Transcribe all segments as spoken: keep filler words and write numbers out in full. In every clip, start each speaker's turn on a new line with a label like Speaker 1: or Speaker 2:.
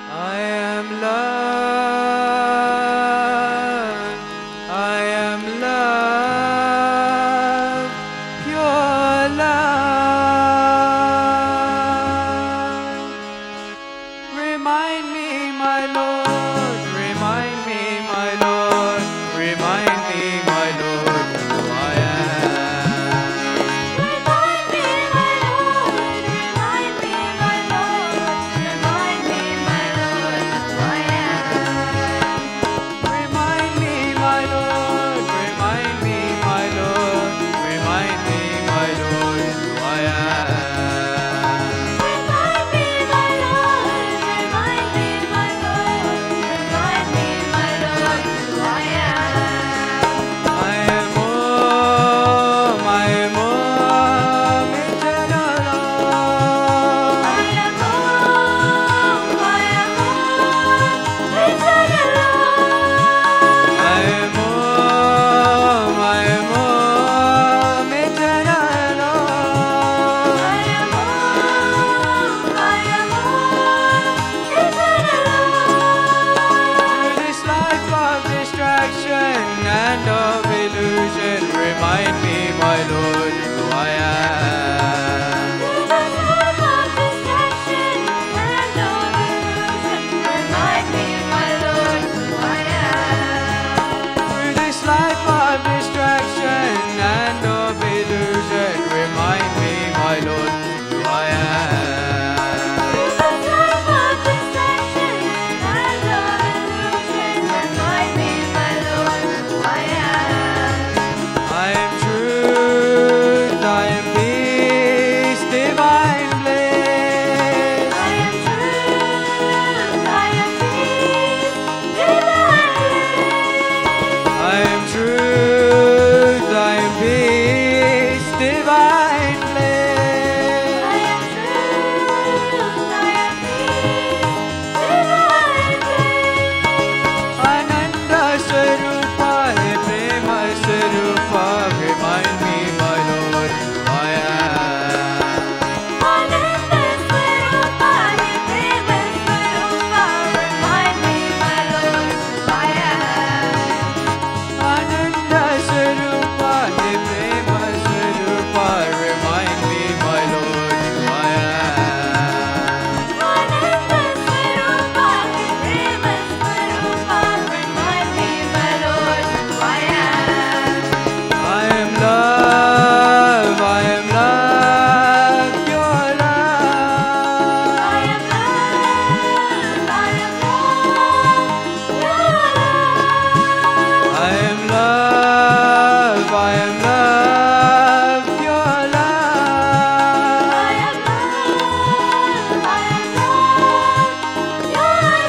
Speaker 1: I am love, I am love, pure love. Remind me, my Lord, remind me, my Lord, remind me, my Lord, who I am.
Speaker 2: Remind me, my Lord, remind me, my Lord, remind me, my Lord, who I am.
Speaker 1: Remind me, my Lord, remind me, my Lord, remind me, my Lord, who I am.
Speaker 2: Remind me, my Lord, remind me, my Lord, remind me, my Lord, who I am.
Speaker 1: I am home, I am home, eternal love.
Speaker 2: I am home, I am home, eternal love.
Speaker 1: I am home, I am home, eternal love.
Speaker 2: I am home, I am home, eternal love.
Speaker 1: Through this life of distraction and of illusion, remind me, my Lord, who I am.
Speaker 2: Through this life of distraction and of illusion, remind me, my Lord, who I am.
Speaker 1: Through this life of distraction and of illusion, remind me, my Lord, who I am.
Speaker 2: Through this life of distraction and of illusion, remind me, my Lord, who I am.
Speaker 1: I am truth, I am peace, divine bliss.
Speaker 2: I am truth, I am peace, divine bliss.
Speaker 1: I am truth, I am peace, divine bliss.
Speaker 2: I am truth, I am peace, divine bliss.
Speaker 1: Ananda Swarupa, He Prema Swarupa, remind me, my Lord, who I am.
Speaker 2: Ananda Swarupa, He Prema Swarupa, remind me, my Lord, who I am.
Speaker 1: Ananda Swarupa, He Prema Swarupa, remind me, my Lord, who I am.
Speaker 2: Ananda Swarupa, He Prema Swarupa, remind me, my Lord, who I am.
Speaker 1: I am love, I am love, pure love.
Speaker 2: I am love, I am love, pure love.
Speaker 1: I am love, I am love, pure love.
Speaker 2: I am love, I am love, pure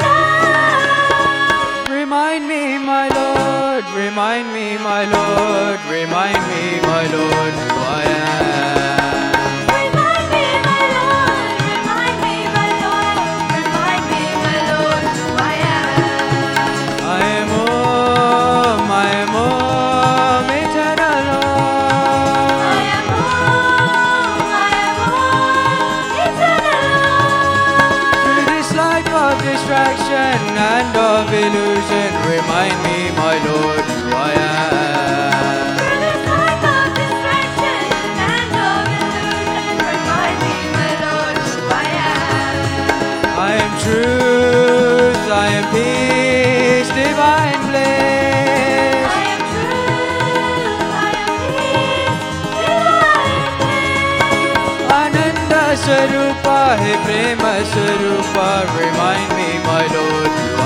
Speaker 2: love.
Speaker 1: Remind me, my Lord, remind me, my Lord, remind me, my Lord, who I am.
Speaker 2: Remind me, my Lord, remind me, my Lord, remind me, my Lord, who I am.
Speaker 1: I am home, I am home, eternal
Speaker 2: I
Speaker 1: love.
Speaker 2: am home, I am home, eternal love.
Speaker 1: Through this life of distraction and of illusion, remind me, my Lord, who I am.
Speaker 2: Through this life of distraction and of illusion, remind me, my Lord, who I am.
Speaker 1: I am truth, I am peace, divine bliss.
Speaker 2: I am truth, I am peace, divine bliss.
Speaker 1: Ananda Swarupa, He Prema Swarupa, remind me, my Lord, who